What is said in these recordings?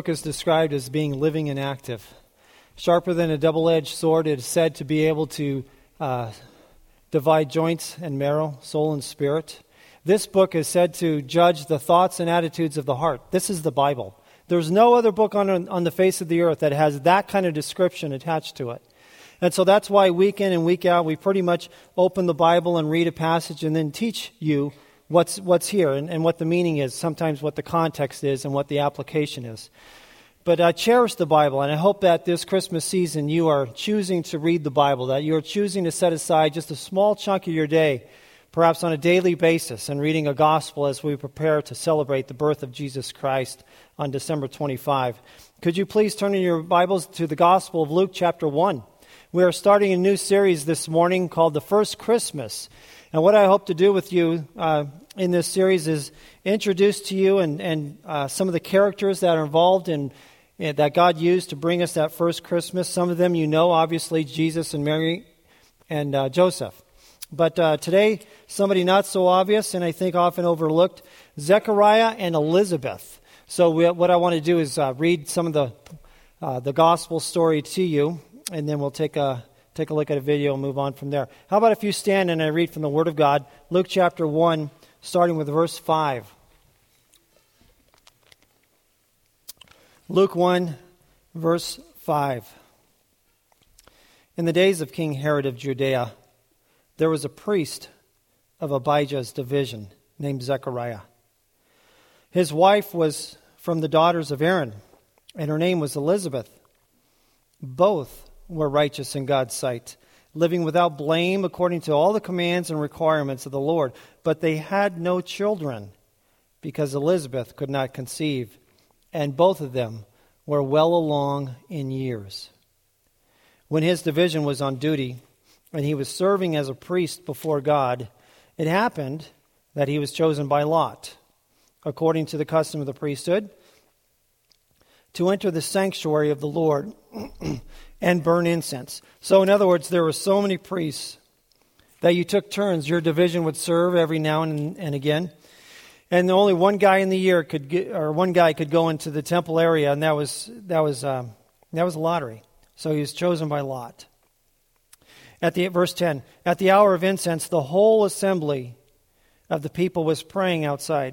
book is described as being living and active. Sharper than a double-edged sword, it is said to be able to divide joints and marrow, soul and spirit. This book is said to judge the thoughts and attitudes of the heart. This is the Bible. There's no other book on the face of the earth that has that kind of description attached to it. And so that's why week in and week out, we pretty much open the Bible and read a passage and then teach you what's here and what the meaning is, sometimes what the context is and what the application is. But I cherish the Bible, and I hope that this Christmas season you are choosing to read the Bible, that you are choosing to set aside just a small chunk of your day, perhaps on a daily basis, and reading a gospel as we prepare to celebrate the birth of Jesus Christ on December 25. Could you please turn in your Bibles to the Gospel of Luke chapter 1. We are starting a new series this morning called The First Christmas. And what I hope to do with you in this series is introduce to you and some of the characters that are involved in that God used to bring us that first Christmas. Some of them you know, obviously, Jesus and Mary and Joseph. But today, somebody not so obvious and I think often overlooked, Zechariah and Elizabeth. So what I want to do is read some of the gospel story to you, and then we'll take a look at a video and move on from there. How about if you stand and I read from the Word of God, Luke chapter 1, starting with verse 5. Luke 1, verse 5. In the days of King Herod of Judea, there was a priest of Abijah's division named Zechariah. His wife was from the daughters of Aaron, and her name was Elizabeth. Both were righteous in God's sight, living without blame according to all the commands and requirements of the Lord. But they had no children because Elizabeth could not conceive, and both of them were well along in years. When his division was on duty, and he was serving as a priest before God, it happened that he was chosen by lot, according to the custom of the priesthood, to enter the sanctuary of the Lord and burn incense. So in other words, there were so many priests that you took turns. Your division would serve every now and again. And only one guy in the year could go into the temple area, and that was a lottery. So he was chosen by lot. Verse 10, at the hour of incense, the whole assembly of the people was praying outside.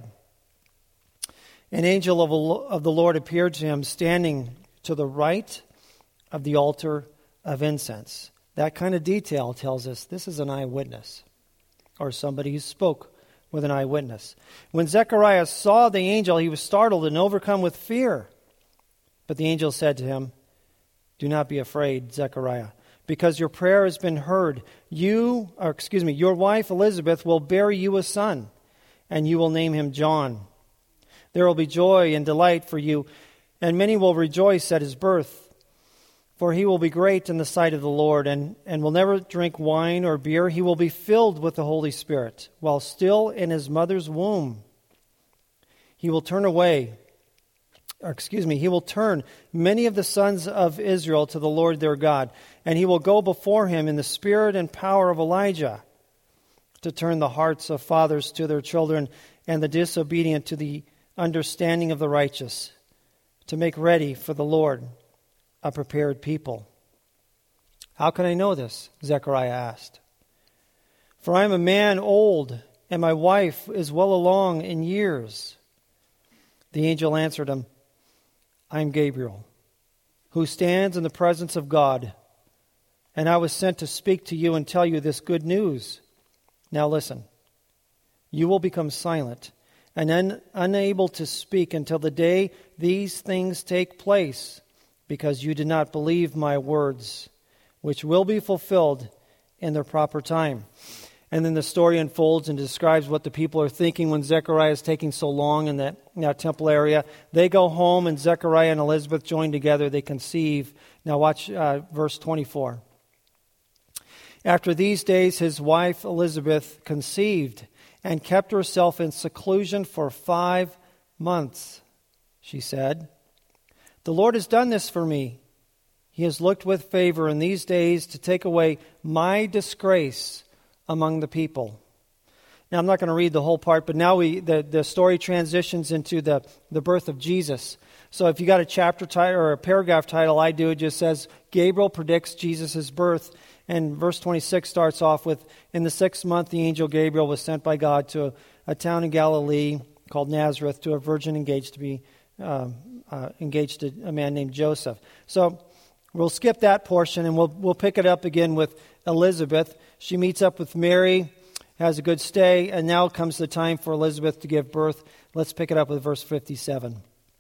An angel of the Lord appeared to him, standing to the right of the altar of incense. That kind of detail tells us this is an eyewitness, or somebody who spoke with an eyewitness. When Zechariah saw the angel, he was startled and overcome with fear. But the angel said to him, do not be afraid, Zechariah, because your prayer has been heard. Your wife Elizabeth will bear you a son, and you will name him John. There will be joy and delight for you, and many will rejoice at his birth. For he will be great in the sight of the Lord, and will never drink wine or beer. He will be filled with the Holy Spirit while still in his mother's womb. He will turn many of the sons of Israel to the Lord their God, and he will go before him in the spirit and power of Elijah to turn the hearts of fathers to their children and the disobedient to the understanding of the righteous, to make ready for the Lord a prepared people. How can I know this? Zechariah asked. For I am a man old, and my wife is well along in years. The angel answered him, I am Gabriel, who stands in the presence of God, and I was sent to speak to you and tell you this good news. Now listen, you will become silent and unable to speak until the day these things take place, because you did not believe my words, which will be fulfilled in their proper time. And then the story unfolds and describes what the people are thinking when Zechariah is taking so long in that temple area. They go home, and Zechariah and Elizabeth join together. They conceive. Now watch verse 24. After these days, his wife Elizabeth conceived and kept herself in seclusion for 5 months. She said, the Lord has done this for me. He has looked with favor in these days to take away my disgrace among the people. Now, I'm not going to read the whole part, but now the story transitions into the birth of Jesus. So if you got a chapter title or a paragraph title, I do, it just says, Gabriel predicts Jesus' birth. And verse 26 starts off with, in the 6th month, the angel Gabriel was sent by God to a town in Galilee called Nazareth to a virgin engaged to a man named Joseph. So we'll skip that portion and we'll pick it up again with Elizabeth. She meets up with Mary, has a good stay, and now comes the time for Elizabeth to give birth. Let's pick it up with verse 57.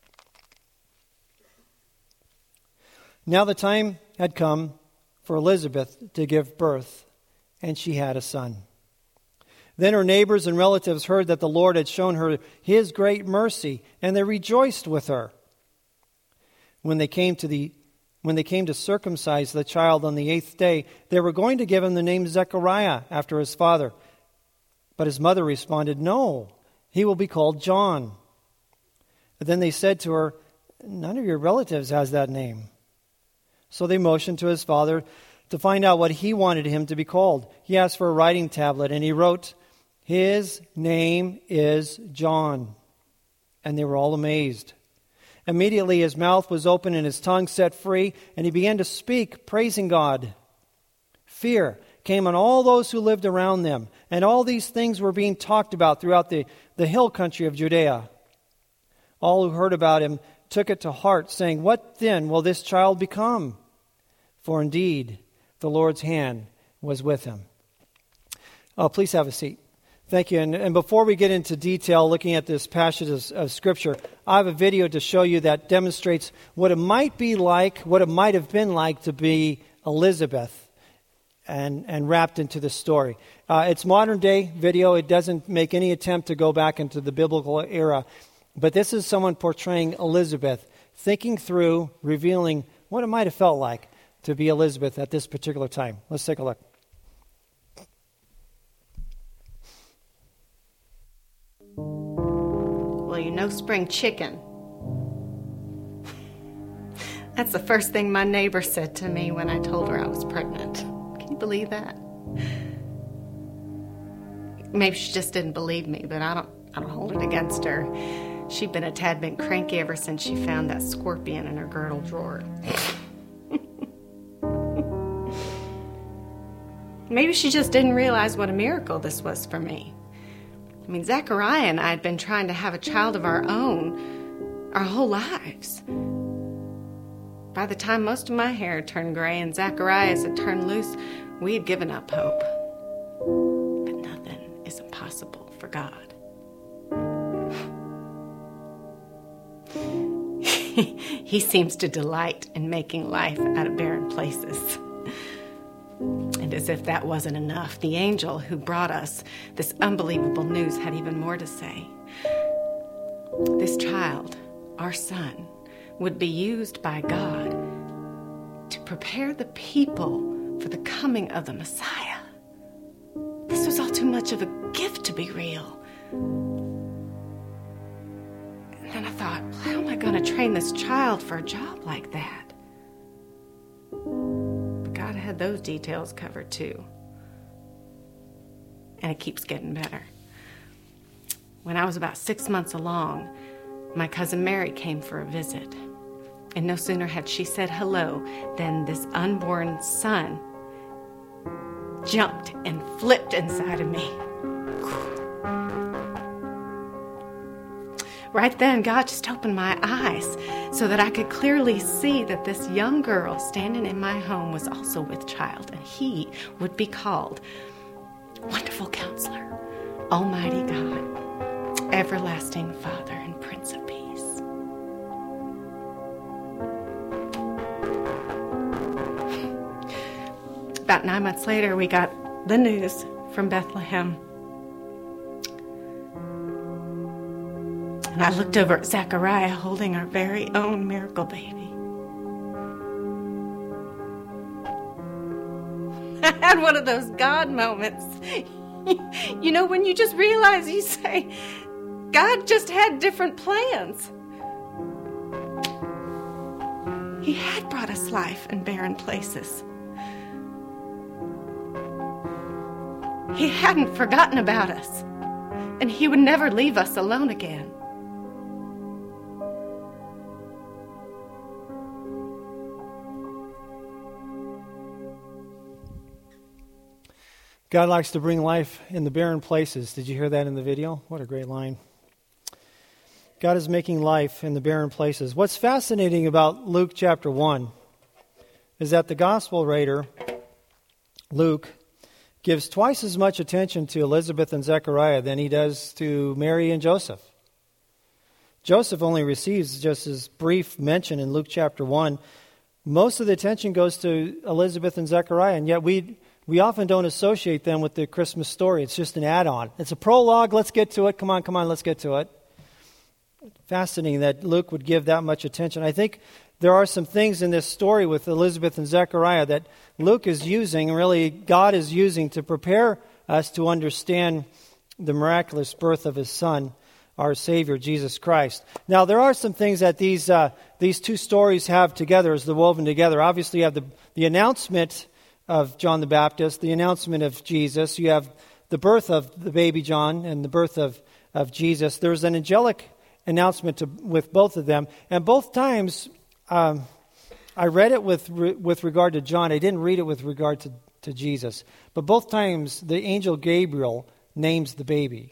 Now the time had come for Elizabeth to give birth, and she had a son. Then her neighbors and relatives heard that the Lord had shown her his great mercy, and they rejoiced with her. When they came to circumcise the child on the 8th day, they were going to give him the name Zechariah after his father. But his mother responded, "No, he will be called John." But then they said to her, "None of your relatives has that name." So they motioned to his father to find out what he wanted him to be called. He asked for a writing tablet, and he wrote, "His name is John." And they were all amazed. Immediately his mouth was open and his tongue set free, and he began to speak, praising God. Fear came on all those who lived around them, and all these things were being talked about throughout the hill country of Judea. All who heard about him took it to heart, saying, "What then will this child become?" For indeed, the Lord's hand was with him. Oh, please have a seat. Thank you. And before we get into detail looking at this passage of Scripture, I have a video to show you that demonstrates what it might be like, what it might have been like to be Elizabeth and wrapped into the story. It's modern day video. It doesn't make any attempt to go back into the biblical era. But this is someone portraying Elizabeth, thinking through, revealing what it might have felt like to be Elizabeth at this particular time. Let's take a look. Well, you know spring chicken. That's the first thing my neighbor said to me when I told her I was pregnant. Can you believe that? Maybe she just didn't believe me, but I don't hold it against her. She'd been a tad bit cranky ever since she found that scorpion in her girdle drawer. Maybe she just didn't realize what a miracle this was for me. I mean, Zechariah and I had been trying to have a child of our own our whole lives. By the time most of my hair turned gray and Zechariah's had turned loose, we had given up hope. But nothing is impossible for God. He seems to delight in making life out of barren places. And as if that wasn't enough, the angel who brought us this unbelievable news had even more to say. This child, our son, would be used by God to prepare the people for the coming of the Messiah. This was all too much of a gift to be real. And then I thought, how am I going to train this child for a job like that? God had those details covered too. And it keeps getting better. When I was about 6 months along, my cousin Mary came for a visit. And no sooner had she said hello than this unborn son jumped and flipped inside of me. Right then, God just opened my eyes so that I could clearly see that this young girl standing in my home was also with child, and he would be called Wonderful Counselor, Almighty God, Everlasting Father, and Prince of Peace. About 9 months later, we got the news from Bethlehem. And I looked over at Zechariah holding our very own miracle baby. I had one of those God moments. You know, when you just realize, you say, God just had different plans. He had brought us life in barren places. He hadn't forgotten about us, and he would never leave us alone again. God likes to bring life in the barren places. Did you hear that in the video? What a great line. God is making life in the barren places. What's fascinating about Luke chapter 1 is that the gospel writer, Luke, gives twice as much attention to Elizabeth and Zechariah than he does to Mary and Joseph. Joseph only receives just as brief mention in Luke chapter 1. Most of the attention goes to Elizabeth and Zechariah, and yet we often don't associate them with the Christmas story. It's just an add-on. It's a prologue. Let's get to it. Come on, let's get to it. Fascinating that Luke would give that much attention. I think there are some things in this story with Elizabeth and Zechariah that Luke is using, really God is using to prepare us to understand the miraculous birth of his Son, our Savior, Jesus Christ. Now, there are some things that these two stories have together as they're woven together. Obviously, you have the announcement of John the Baptist, the announcement of Jesus. You have the birth of the baby John and the birth of Jesus. There's an angelic announcement with both of them. And both times, I read it with regard to John. I didn't read it with regard to Jesus. But both times, the angel Gabriel names the baby.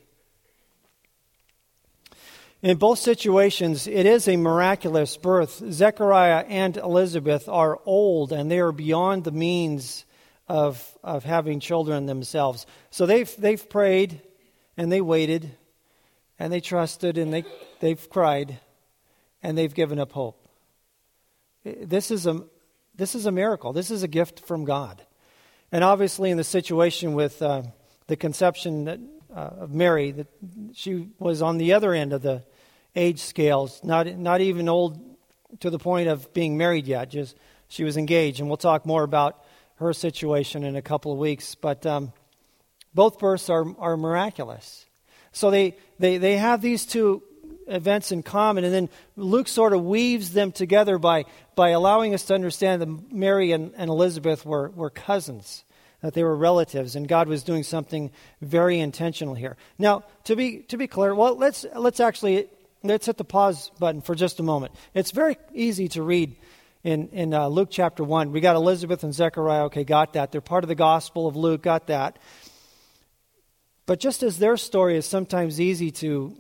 In both situations, it is a miraculous birth. Zechariah and Elizabeth are old, and they are beyond the means of having children themselves. So they've prayed, and they waited, and they trusted, and they've cried, and they've given up hope. This is a miracle. This is a gift from God. And obviously, in the situation with the conception of Mary, that she was on the other end of the age scales, not even old to the point of being married yet. Just she was engaged, and we'll talk more about her situation in a couple of weeks. But both births are miraculous. So they have these two events in common, and then Luke sort of weaves them together by allowing us to understand that Mary and Elizabeth were cousins, that they were relatives, and God was doing something very intentional here. Now, to be clear, well, let's hit the pause button for just a moment. It's very easy to read in Luke chapter 1. We got Elizabeth and Zechariah. Okay, got that. They're part of the Gospel of Luke. Got that. But just as their story is sometimes easy to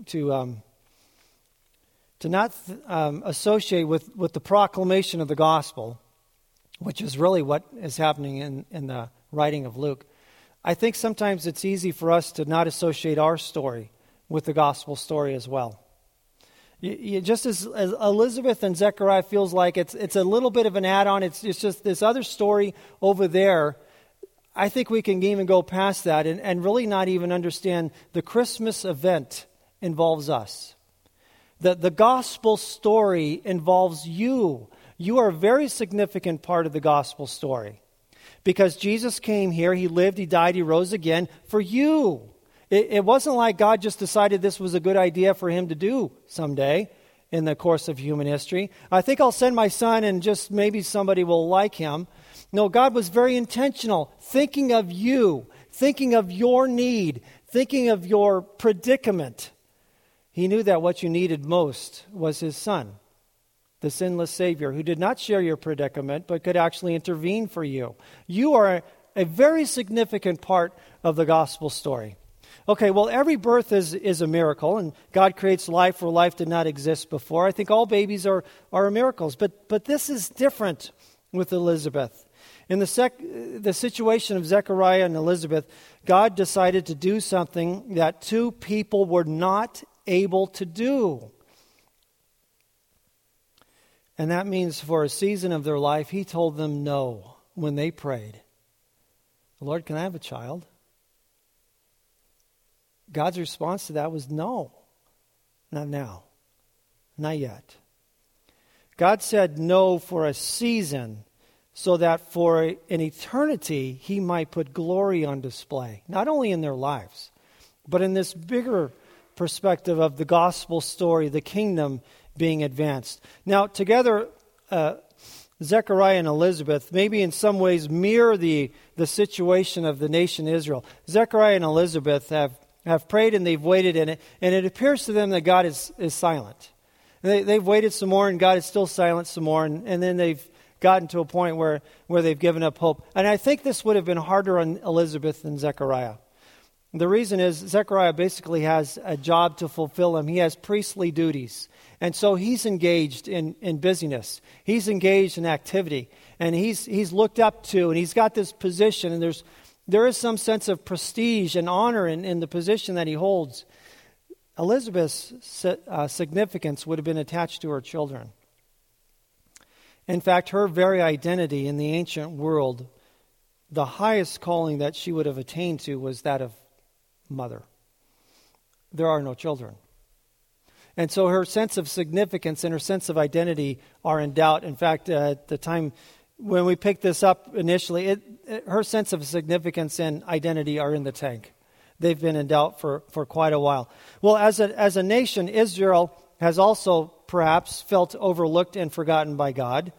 not associate with the proclamation of the Gospel, which is really what is happening in the writing of Luke, I think sometimes it's easy for us to not associate our story with the Gospel story as well. Just as Elizabeth and Zechariah feels like it's a little bit of an add-on, it's just this other story over there, I think we can even go past that and really not even understand the Christmas event involves us. The gospel story involves you. You are a very significant part of the gospel story. Because Jesus came here, he lived, he died, he rose again for you. It wasn't like God just decided this was a good idea for him to do someday in the course of human history. I think I'll send my son and just maybe somebody will like him. No, God was very intentional, thinking of you, thinking of your need, thinking of your predicament. He knew that what you needed most was his Son, the sinless Savior, who did not share your predicament, but could actually intervene for you. You are a very significant part of the gospel story. Okay, well, every birth is a miracle, and God creates life where life did not exist before. I think all babies are miracles, but this is different with Elizabeth. In the situation of Zechariah and Elizabeth, God decided to do something that two people were not able to do. And that means for a season of their life, he told them no when they prayed. Lord, can I have a child? God's response to that was no. Not now. Not yet. God said no for a season so that for an eternity he might put glory on display, not only in their lives, but in this bigger perspective of the gospel story, the kingdom being advanced. Now, together, Zechariah and Elizabeth maybe in some ways mirror the situation of the nation Israel. Zechariah and Elizabeth have prayed and they've waited in it, and it appears to them that God is silent. They've waited some more, and God is still silent some more, and then they've gotten to a point where they've given up hope. And I think this would have been harder on Elizabeth than Zechariah. The reason is Zechariah basically has a job to fulfill him. He has priestly duties. And so he's engaged in busyness. He's engaged in activity. And he's looked up to, and he's got this position. And there is some sense of prestige and honor in the position that he holds. Elizabeth's significance would have been attached to her children. In fact, her very identity in the ancient world, the highest calling that she would have attained to was that of mother. There are no children. And so her sense of significance and her sense of identity are in doubt. In fact, at the time when we picked this up initially, her sense of significance and identity are in the tank. They've been in doubt for quite a while. Well, as a nation, Israel has also perhaps felt overlooked and forgotten by God.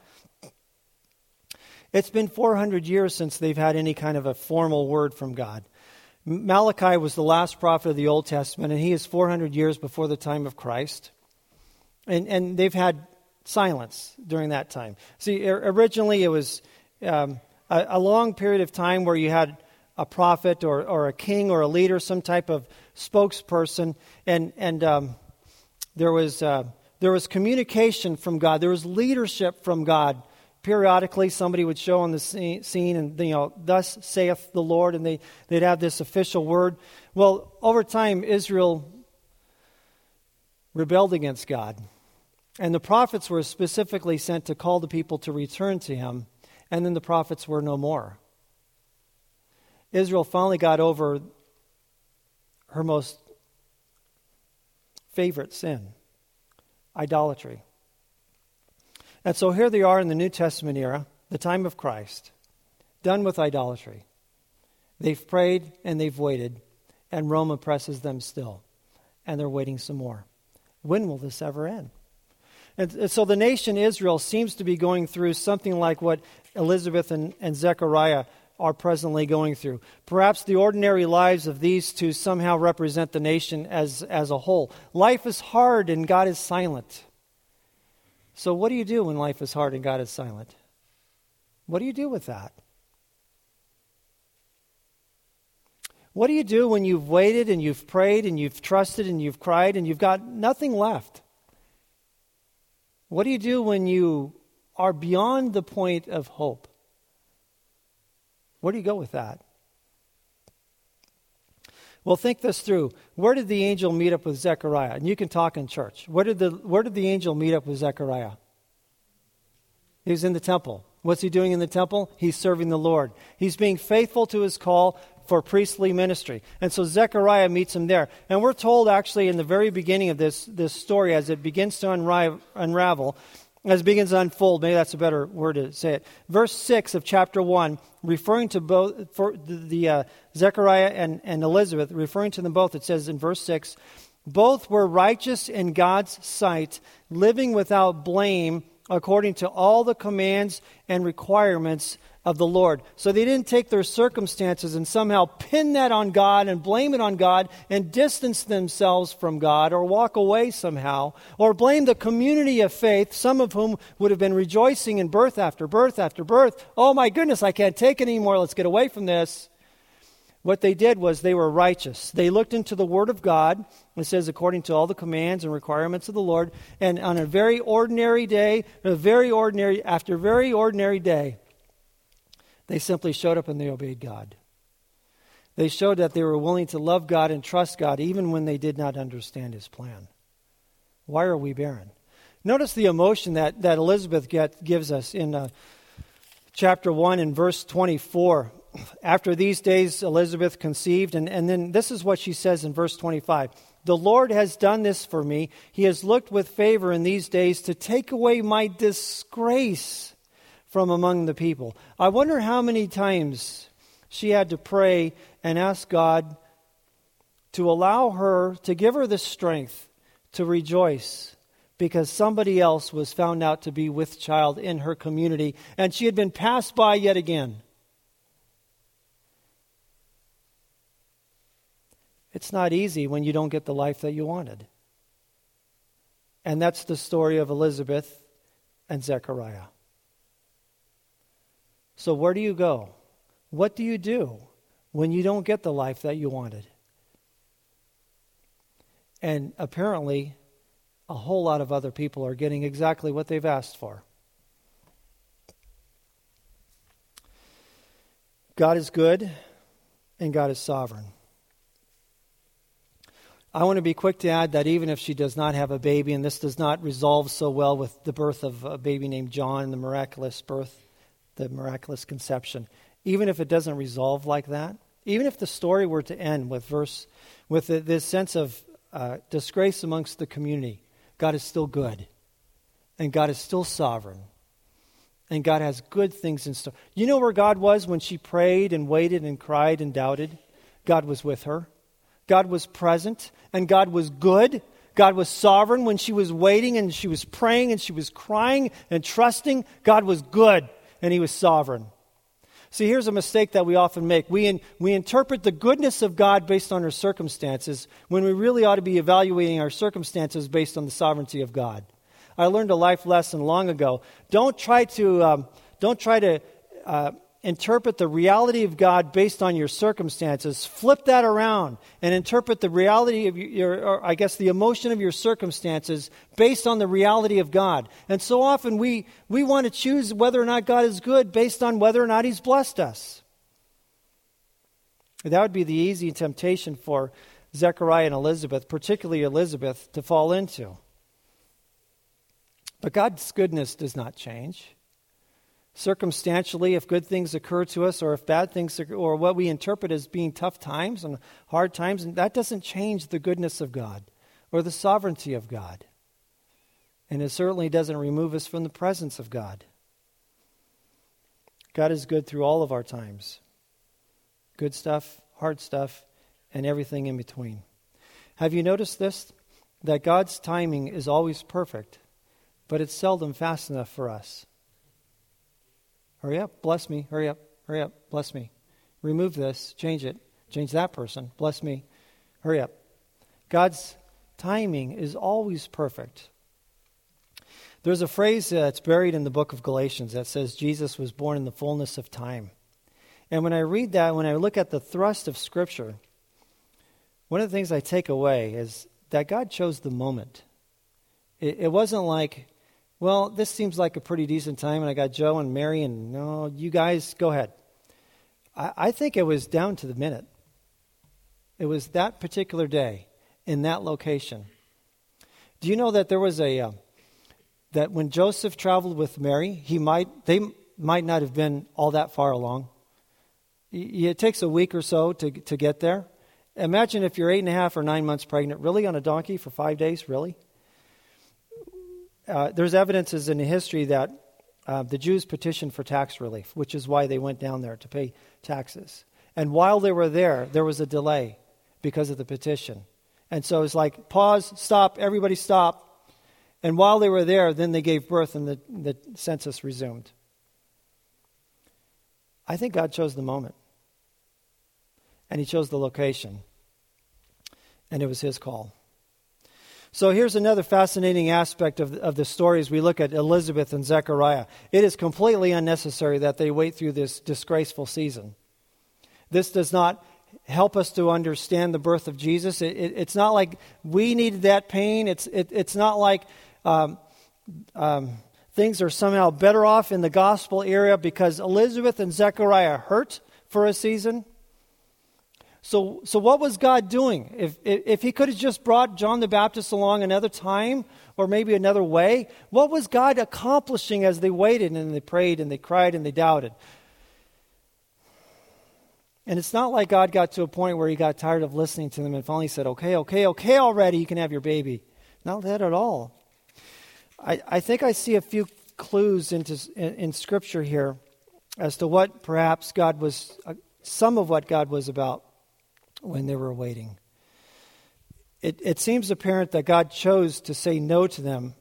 It's been 400 years since they've had any kind of a formal word from God. Malachi was the last prophet of the Old Testament, and he is 400 years before the time of Christ. And they've had silence during that time. See, originally it was a long period of time where you had a prophet or a king or a leader, some type of spokesperson, and there was communication from God. There was leadership from God. Periodically, somebody would show on the scene and, thus saith the Lord, and they'd have this official word. Well, over time, Israel rebelled against God. And the prophets were specifically sent to call the people to return to him, and then the prophets were no more. Israel finally got over her most favorite sin, idolatry. And so here they are in the New Testament era, the time of Christ, done with idolatry. They've prayed and they've waited, and Rome oppresses them still, and they're waiting some more. When will this ever end? And so the nation Israel seems to be going through something like what Elizabeth and Zechariah are presently going through. Perhaps the ordinary lives of these two somehow represent the nation as a whole. Life is hard and God is silent. So what do you do when life is hard and God is silent? What do you do with that? What do you do when you've waited and you've prayed and you've trusted and you've cried and you've got nothing left? What do you do when you are beyond the point of hope? Where do you go with that? Well, think this through. Where did the angel meet up with Zechariah? And you can talk in church. Where did the angel meet up with Zechariah? He was in the temple. What's he doing in the temple? He's serving the Lord. He's being faithful to his call for priestly ministry. And so Zechariah meets him there. And we're told actually in the very beginning of this story, as it begins to unravel, as it begins to unfold, maybe that's a better word to say it. Verse 6 of chapter 1, referring to both for the Zechariah and Elizabeth, referring to them both, it says in verse 6, both were righteous in God's sight, living without blame according to all the commands and requirements of the Lord. So they didn't take their circumstances and somehow pin that on God and blame it on God and distance themselves from God or walk away somehow or blame the community of faith, some of whom would have been rejoicing in birth after birth after birth. Oh my goodness, I can't take it anymore. Let's get away from this. What they did was they were righteous. They looked into the Word of God. It says, according to all the commands and requirements of the Lord. And on a very ordinary day, after a very ordinary day, they simply showed up and they obeyed God. They showed that they were willing to love God and trust God even when they did not understand His plan. Why are we barren? Notice the emotion that Elizabeth gives us in chapter 1 and verse 24. After these days, Elizabeth conceived, and then this is what she says in verse 25. The Lord has done this for me. He has looked with favor in these days to take away my disgrace from among the people. I wonder how many times she had to pray and ask God to allow her, to give her the strength to rejoice because somebody else was found out to be with child in her community, and she had been passed by yet again. It's not easy when you don't get the life that you wanted. And that's the story of Elizabeth and Zechariah. So where do you go? What do you do when you don't get the life that you wanted? And apparently, a whole lot of other people are getting exactly what they've asked for. God is good, and God is sovereign. I want to be quick to add that even if she does not have a baby, and this does not resolve so well with the birth of a baby named John, the miraculous birth, the miraculous conception, even if it doesn't resolve like that, even if the story were to end with this sense of disgrace amongst the community, God is still good, and God is still sovereign, and God has good things in store. You know where God was when she prayed and waited and cried and doubted? God was with her. God was present, and God was good. God was sovereign when she was waiting and she was praying and she was crying and trusting. God was good, and He was sovereign. See, here's a mistake that we often make. We interpret the goodness of God based on our circumstances when we really ought to be evaluating our circumstances based on the sovereignty of God. I learned a life lesson long ago. Don't try to interpret the reality of God based on your circumstances. Flip that around and interpret the reality of the emotion of your circumstances based on the reality of God. And so often we want to choose whether or not God is good based on whether or not He's blessed us. That would be the easy temptation for Zechariah and Elizabeth, particularly Elizabeth, to fall into. But God's goodness does not change. Circumstantially, if good things occur to us or if bad things or what we interpret as being tough times and hard times, and that doesn't change the goodness of God or the sovereignty of God. And it certainly doesn't remove us from the presence of God. God is good through all of our times. Good stuff, hard stuff, and everything in between. Have you noticed this? That God's timing is always perfect, but it's seldom fast enough for us. Hurry up, bless me, hurry up, bless me. Remove this, change it, change that person, bless me, hurry up. God's timing is always perfect. There's a phrase that's buried in the book of Galatians that says Jesus was born in the fullness of time. And when I read that, when I look at the thrust of Scripture, one of the things I take away is that God chose the moment. It wasn't like, well, this seems like a pretty decent time, and I got Joe and Mary, and no, you guys, go ahead. I think it was down to the minute. It was that particular day, in that location. Do you know that there was that when Joseph traveled with Mary, they might not have been all that far along. It takes a week or so to get there. Imagine if you're 8.5 or 9 months pregnant, really on a donkey for 5 days, really? There's evidences in the history that the Jews petitioned for tax relief, which is why they went down there to pay taxes. And while they were there was a delay because of the petition. And so it's like, pause, stop, everybody stop. And while they were there, then they gave birth and the census resumed. I think God chose the moment. And He chose the location. And it was His call. So here's another fascinating aspect of the story as we look at Elizabeth and Zechariah. It is completely unnecessary that they wait through this disgraceful season. This does not help us to understand the birth of Jesus. It's not like we needed that pain. It's not like things are somehow better off in the gospel area because Elizabeth and Zechariah hurt for a season. So what was God doing? If He could have just brought John the Baptist along another time or maybe another way, what was God accomplishing as they waited and they prayed and they cried and they doubted? And it's not like God got to a point where He got tired of listening to them and finally said, okay already, you can have your baby. Not that at all. I think I see a few clues in Scripture here as to what perhaps God was, some of what God was about when they were waiting. It seems apparent that God chose to say no to them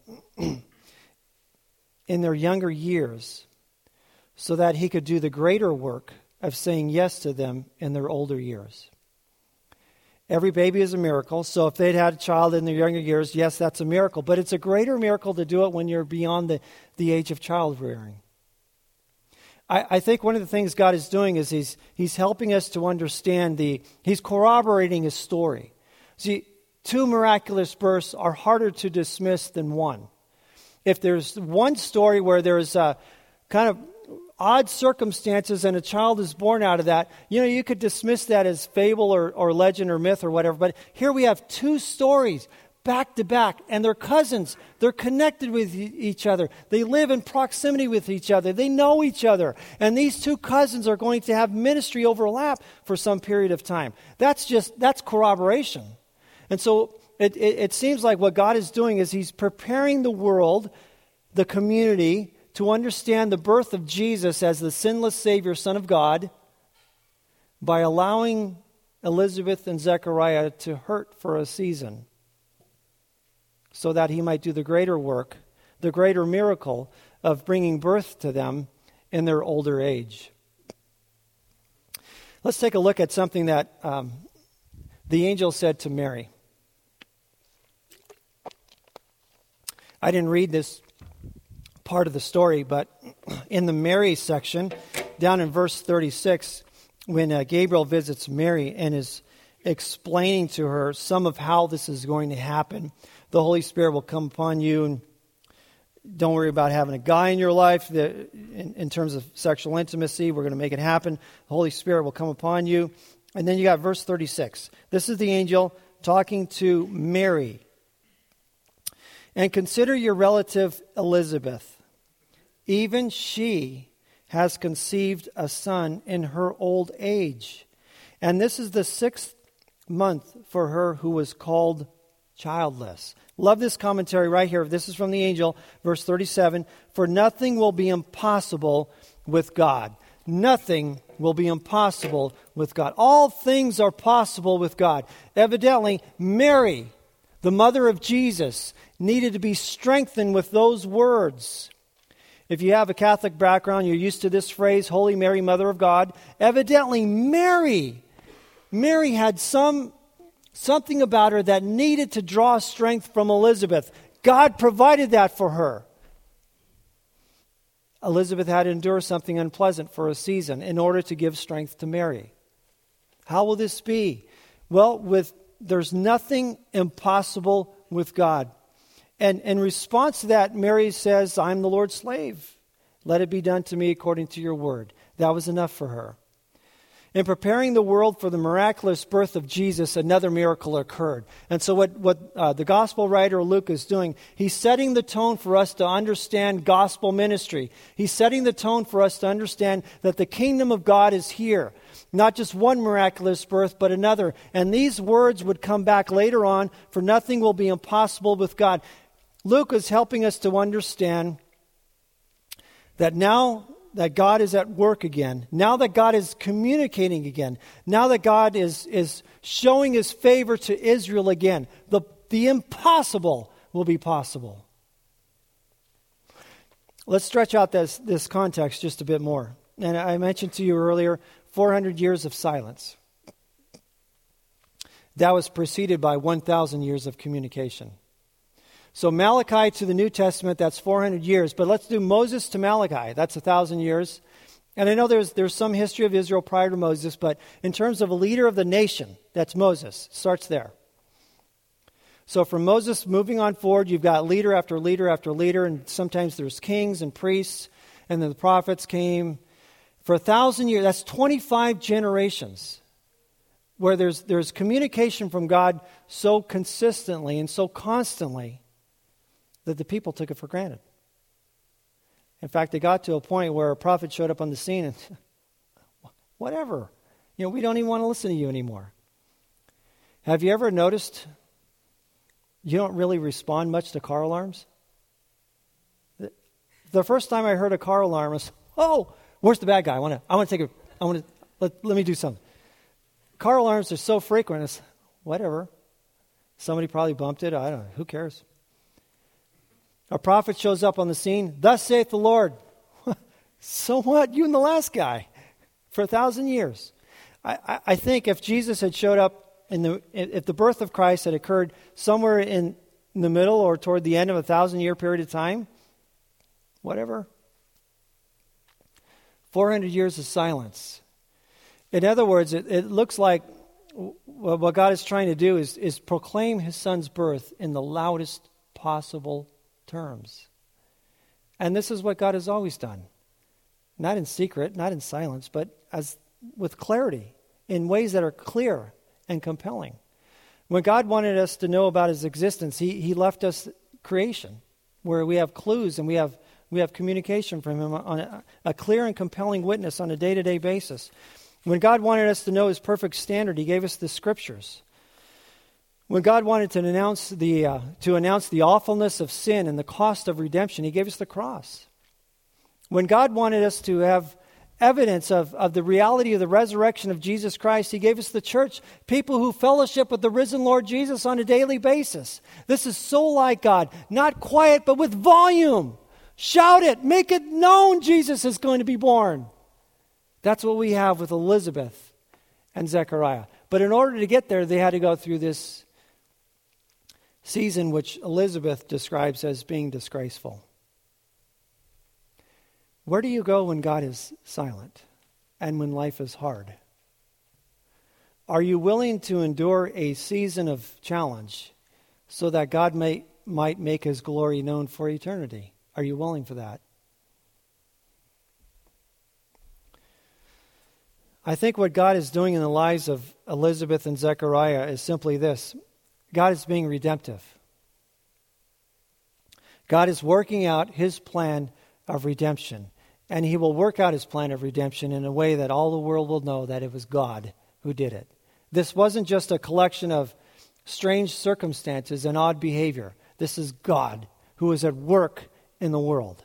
in their younger years so that He could do the greater work of saying yes to them in their older years. Every baby is a miracle, so if they'd had a child in their younger years, yes, that's a miracle. But it's a greater miracle to do it when you're beyond the age of child rearing. I think one of the things God is doing is He's helping us to understand He's corroborating His story. See, two miraculous births are harder to dismiss than one. If there's one story where there's a kind of odd circumstances and a child is born out of that, you could dismiss that as fable or legend or myth or whatever. But here we have two stories back to back, and they're cousins. They're connected with each other. They live in proximity with each other. They know each other. And these two cousins are going to have ministry overlap for some period of time. That's corroboration. And so it seems like what God is doing is He's preparing the world, the community, to understand the birth of Jesus as the sinless Savior, Son of God, by allowing Elizabeth and Zechariah to hurt for a season, so that He might do the greater work, the greater miracle of bringing birth to them in their older age. Let's take a look at something that the angel said to Mary. I didn't read this part of the story, but in the Mary section, down in verse 36, when Gabriel visits Mary and is explaining to her some of how this is going to happen, the Holy Spirit will come upon you, and don't worry about having a guy in your life. In terms of sexual intimacy, we're going to make it happen. The Holy Spirit will come upon you. And then you got verse 36. This is the angel talking to Mary. And consider your relative Elizabeth. Even she has conceived a son in her old age. And this is the 6th month for her who was called childless. Love this commentary right here. This is from the angel, verse 37. For nothing will be impossible with God. Nothing will be impossible with God. All things are possible with God. Evidently, Mary, the mother of Jesus, needed to be strengthened with those words. If you have a Catholic background, you're used to this phrase, Holy Mary, Mother of God. Evidently, Mary had something about her that needed to draw strength from Elizabeth. God provided that for her. Elizabeth had to endure something unpleasant for a season in order to give strength to Mary. How will this be? Well, there's nothing impossible with God. And in response to that, Mary says, I'm the Lord's slave. Let it be done to me according to your word. That was enough for her. In preparing the world for the miraculous birth of Jesus, another miracle occurred. And so what the gospel writer Luke is doing, he's setting the tone for us to understand gospel ministry. He's setting the tone for us to understand that the kingdom of God is here. Not just one miraculous birth, but another. And these words would come back later on, for nothing will be impossible with God. Luke is helping us to understand that now that God is at work again, now that God is communicating again, now that God is showing His favor to Israel again, the impossible will be possible. Let's stretch out this context just a bit more. And I mentioned to you earlier, 400 years of silence. That was preceded by 1,000 years of communication. So Malachi to the New Testament, that's 400 years. But let's do Moses to Malachi. That's 1,000 years. And I know there's some history of Israel prior to Moses, but in terms of a leader of the nation, that's Moses. Starts there. So from Moses moving on forward, you've got leader after leader after leader, and sometimes there's kings and priests, and then the prophets came. For 1,000 years, that's 25 generations where there's communication from God so consistently and so constantly that the people took it for granted. In fact, they got to a point where a prophet showed up on the scene and, whatever, we don't even want to listen to you anymore. Have you ever noticed you don't really respond much to car alarms? The first time I heard a car alarm was, oh, where's the bad guy? Let me do something. Car alarms are so frequent, it's whatever. Somebody probably bumped it, I don't know, who cares? A prophet shows up on the scene, thus saith the Lord. So what? You and the last guy for 1,000 years. I think if Jesus had showed up, if the birth of Christ had occurred somewhere in the middle or toward the end of a 1,000-year period of time, whatever. 400 years of silence. In other words, it looks like what God is trying to do is proclaim his son's birth in the loudest possible terms. And this is what God has always done. Not in secret, not in silence, but with clarity, in ways that are clear and compelling. When God wanted us to know about his existence, he left us creation, where we have clues and we have communication from him on a clear and compelling witness on a day-to-day basis. When God wanted us to know his perfect standard, he gave us the scriptures. When God wanted to announce the awfulness of sin and the cost of redemption, he gave us the cross. When God wanted us to have evidence of the reality of the resurrection of Jesus Christ, he gave us the church, people who fellowship with the risen Lord Jesus on a daily basis. This is so like God, not quiet, but with volume. Shout it, make it known Jesus is going to be born. That's what we have with Elizabeth and Zechariah. But in order to get there, they had to go through this season which Elizabeth describes as being disgraceful. Where do you go when God is silent and when life is hard? Are you willing to endure a season of challenge so that God might make his glory known for eternity? Are you willing for that? I think what God is doing in the lives of Elizabeth and Zechariah is simply this. God is being redemptive. God is working out his plan of redemption. And he will work out his plan of redemption in a way that all the world will know that it was God who did it. This wasn't just a collection of strange circumstances and odd behavior. This is God who is at work in the world.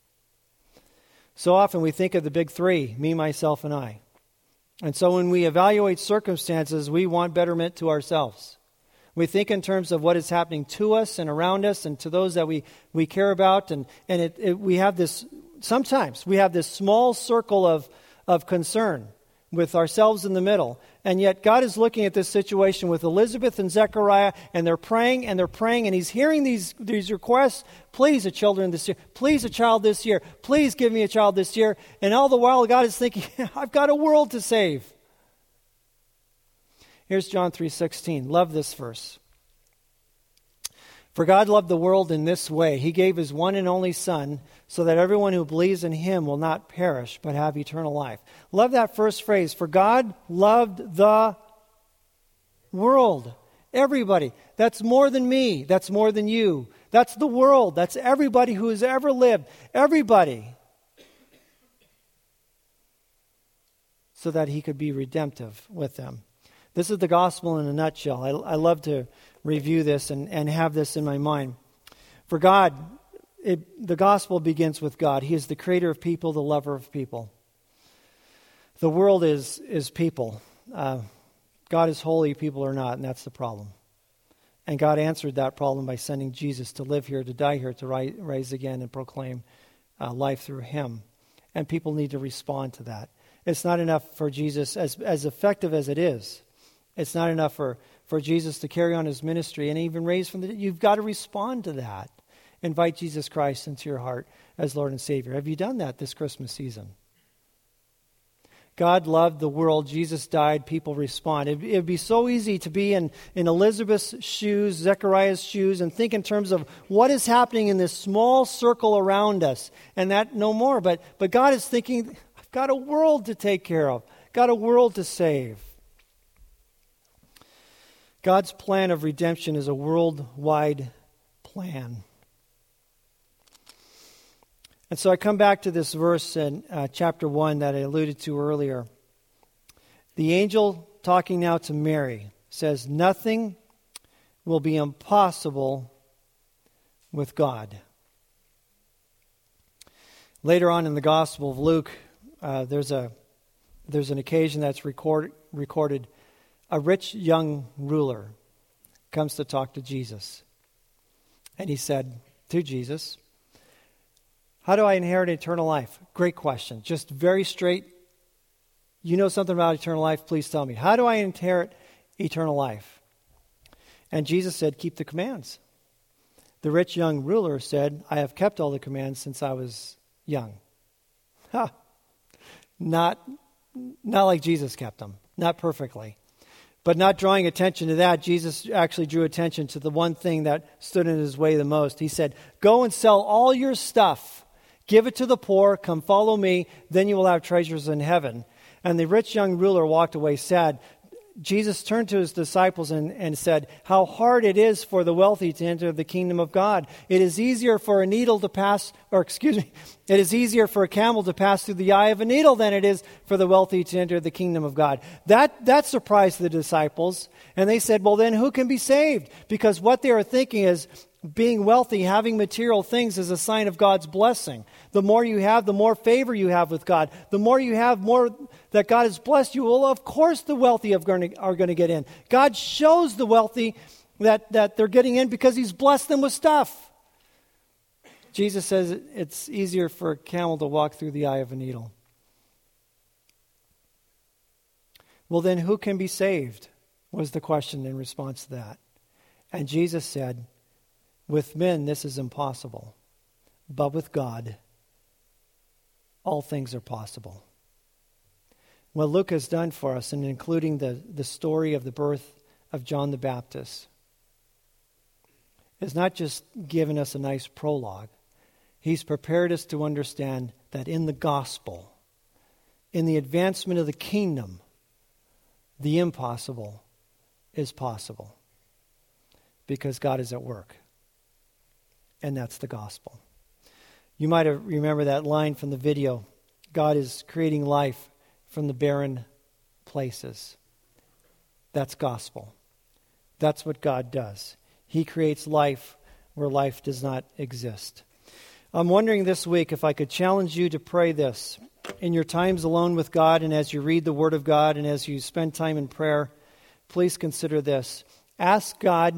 So often we think of the big three, me, myself, and I. And so when we evaluate circumstances, we want betterment to ourselves. We think in terms of what is happening to us and around us and to those that we care about. And we have this, sometimes we have this small circle of concern with ourselves in the middle. And yet God is looking at this situation with Elizabeth and Zechariah, and they're praying, and he's hearing these requests. Please, a children this year. Please, a child this year. Please give me a child this year. And all the while, God is thinking, I've got a world to save. Here's John 3:16. Love this verse. For God loved the world in this way. He gave his one and only Son so that everyone who believes in him will not perish but have eternal life. Love that first phrase. For God loved the world. Everybody. That's more than me. That's more than you. That's the world. That's everybody who has ever lived. Everybody. So that he could be redemptive with them. This is the gospel in a nutshell. I love to review this and have this in my mind. For God, the gospel begins with God. He is the creator of people, the lover of people. The world is people. God is holy, people are not, and that's the problem. And God answered that problem by sending Jesus to live here, to die here, to rise again and proclaim life through him. And people need to respond to that. It's not enough for Jesus, as effective as it is, it's not enough for Jesus to carry on his ministry and even raise from the dead. You've got to respond to that. Invite Jesus Christ into your heart as Lord and Savior. Have you done that this Christmas season? God loved the world. Jesus died. People respond. It would be so easy to be in Elizabeth's shoes, Zechariah's shoes, and think in terms of what is happening in this small circle around us, and that no more. But God is thinking, I've got a world to take care of, got a world to save. God's plan of redemption is a worldwide plan. And so I come back to this verse in chapter 1 that I alluded to earlier. The angel talking now to Mary says, nothing will be impossible with God. Later on in the Gospel of Luke, there's an occasion that's recorded. A rich young ruler comes to talk to Jesus. And he said to Jesus, how do I inherit eternal life? Great question. Just very straight. You know something about eternal life? Please tell me. How do I inherit eternal life? And Jesus said, keep the commands. The rich young ruler said, I have kept all the commands since I was young. Ha! Not like Jesus kept them, not perfectly. But not drawing attention to that, Jesus actually drew attention to the one thing that stood in his way the most. He said, go and sell all your stuff. Give it to the poor. Come follow me. Then you will have treasures in heaven. And the rich young ruler walked away sad. Jesus turned to his disciples and said, how hard it is for the wealthy to enter the kingdom of God. It is easier for a camel to pass through the eye of a needle than it is for the wealthy to enter the kingdom of God. That surprised the disciples. And they said, well, then who can be saved? Because what they are thinking is, being wealthy, having material things is a sign of God's blessing. The more you have, the more favor you have with God. The more you have, more that God has blessed you. Well, of course the wealthy are going to get in. God shows the wealthy that they're getting in because he's blessed them with stuff. Jesus says it's easier for a camel to walk through the eye of a needle. Well, then who can be saved? Was the question in response to that. And Jesus said, with men, this is impossible, but with God, all things are possible. What Luke has done for us, and including the story of the birth of John the Baptist, is not just given us a nice prologue. He's prepared us to understand that in the gospel, in the advancement of the kingdom, the impossible is possible because God is at work. And that's the gospel. You might have remember that line from the video. God is creating life from the barren places. That's gospel. That's what God does. He creates life where life does not exist. I'm wondering this week if I could challenge you to pray this. In your times alone with God and as you read the Word of God and as you spend time in prayer, please consider this. Ask God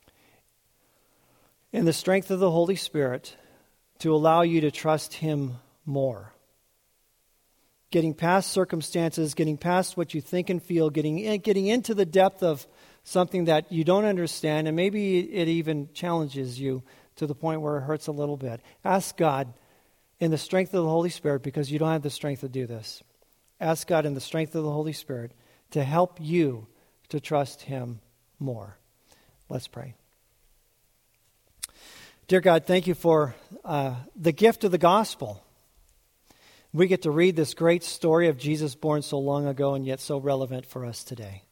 in the strength of the Holy Spirit to allow you to trust Him more. Getting past circumstances, getting past what you think and feel, getting into the depth of something that you don't understand, and maybe it even challenges you to the point where it hurts a little bit. Ask God in the strength of the Holy Spirit, because you don't have the strength to do this. Ask God in the strength of the Holy Spirit to help you to trust Him more. Let's pray. Dear God, thank you for the gift of the gospel. We get to read this great story of Jesus born so long ago and yet so relevant for us today.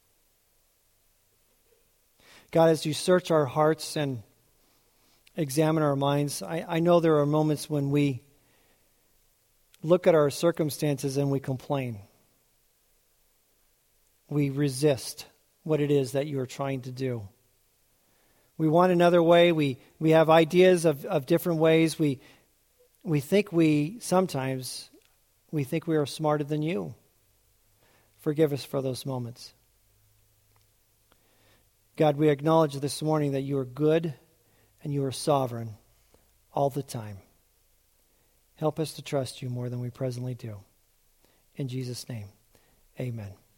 God, as you search our hearts and examine our minds, I know there are moments when we look at our circumstances and we complain. We resist what it is that you are trying to do. We want another way. We have ideas of different ways. We think sometimes we think we are smarter than you. Forgive us for those moments. God, we acknowledge this morning that you are good and you are sovereign all the time. Help us to trust you more than we presently do. In Jesus' name, amen.